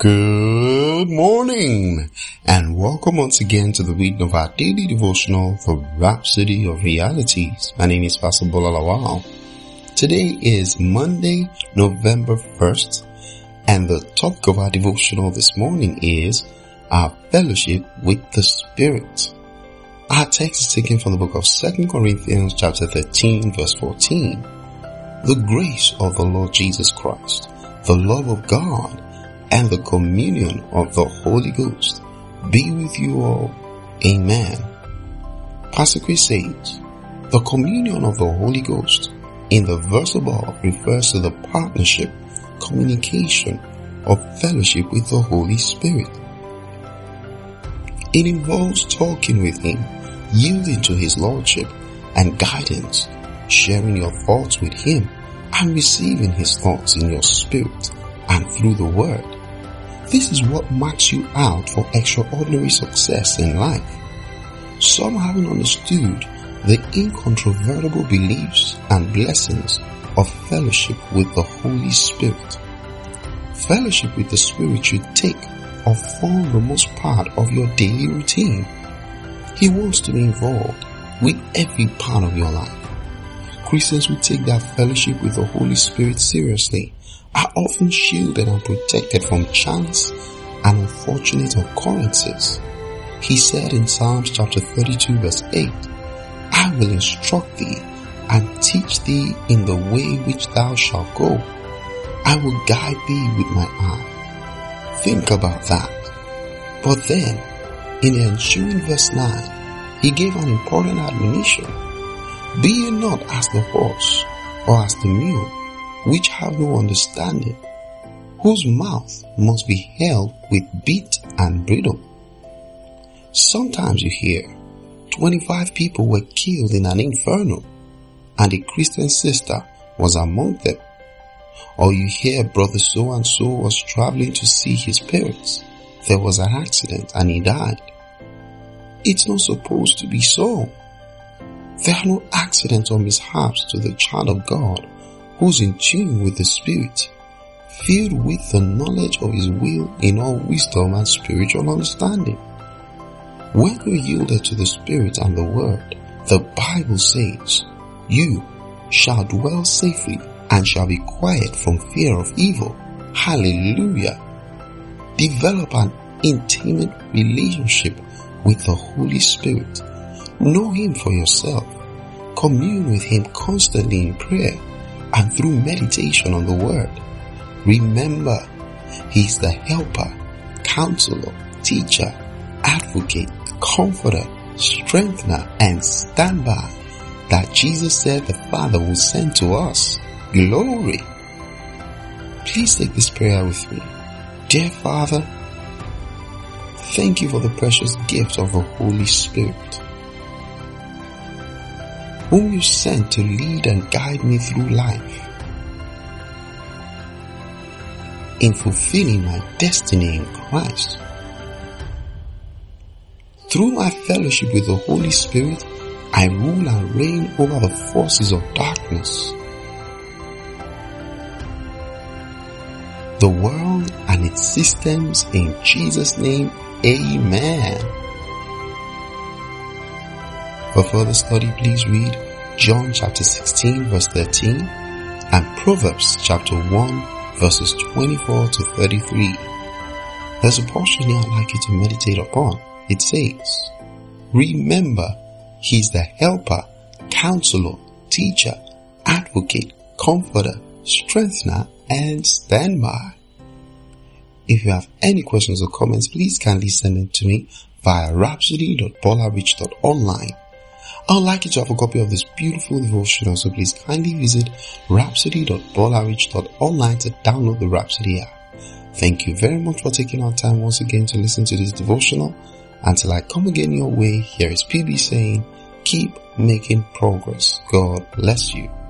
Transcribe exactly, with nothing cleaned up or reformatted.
Good morning and welcome once again to the reading of our daily devotional, The Rhapsody of Realities. My name is Pastor Bola Lawal. Today is Monday, November first, and the topic of our devotional this morning is our fellowship with the Spirit. Our text is taken from the book of Second Corinthians chapter thirteen verse fourteen. The grace of the Lord Jesus Christ, the love of God, and the communion of the Holy Ghost be with you all. Amen. Pastor Chris says, the communion of the Holy Ghost in the verse above refers to the partnership, communication, or fellowship with the Holy Spirit. It involves talking with Him, yielding to His Lordship and guidance, sharing your thoughts with Him, and receiving His thoughts in your spirit and through the Word. This is what marks you out for extraordinary success in life. Some haven't understood the incontrovertible beliefs and blessings of fellowship with the Holy Spirit. Fellowship with the Spirit should take or form the most part of your daily routine. He wants to be involved with every part of your life. Christians who take their fellowship with the Holy Spirit seriously are often shielded and protected from chance and unfortunate occurrences. He said in Psalms chapter thirty-two verse eight, I will instruct thee and teach thee in the way which thou shalt go. I will guide thee with my eye. Think about that. But then, in the ensuing verse nine, he gave an important admonition. Be ye not as the horse or as the mule, which have no understanding, whose mouth must be held with bit and bridle. Sometimes you hear twenty-five people were killed in an inferno and a Christian sister was among them. Or you hear brother so and so was traveling to see his parents. There was an accident and he died. It's not supposed to be so. There are no accidents or mishaps to the child of God who's in tune with the Spirit, filled with the knowledge of His will in all wisdom and spiritual understanding. When you're yielded to the Spirit and the Word, the Bible says, you shall dwell safely and shall be quiet from fear of evil. Hallelujah. Develop an intimate relationship with the Holy Spirit. Know Him for yourself. Commune with Him constantly in prayer and through meditation on the Word. Remember, He is the helper, counselor, teacher, advocate, comforter, strengthener, and standby that Jesus said the Father will send to us. Glory! Please take this prayer with me. Dear Father, thank you for the precious gift of the Holy Spirit, whom you sent to lead and guide me through life in fulfilling my destiny in Christ. Through my fellowship with the Holy Spirit, I rule and reign over the forces of darkness, the world and its systems. In Jesus' name, amen. For further study, please read John chapter sixteen verse thirteen and Proverbs chapter one verses twenty-four to thirty-three. There's a portion here I'd like you to meditate upon. It says, remember, He's the helper, counselor, teacher, advocate, comforter, strengthener, and standby. If you have any questions or comments, please kindly send them to me via rhapsody dot bolarich dot online. I would like you to have a copy of this beautiful devotional, so please kindly visit rhapsody dot bolarich dot online to download the Rhapsody app. Thank you very much for taking our time once again to listen to this devotional. Until I come again your way, here is P B saying, keep making progress. God bless you.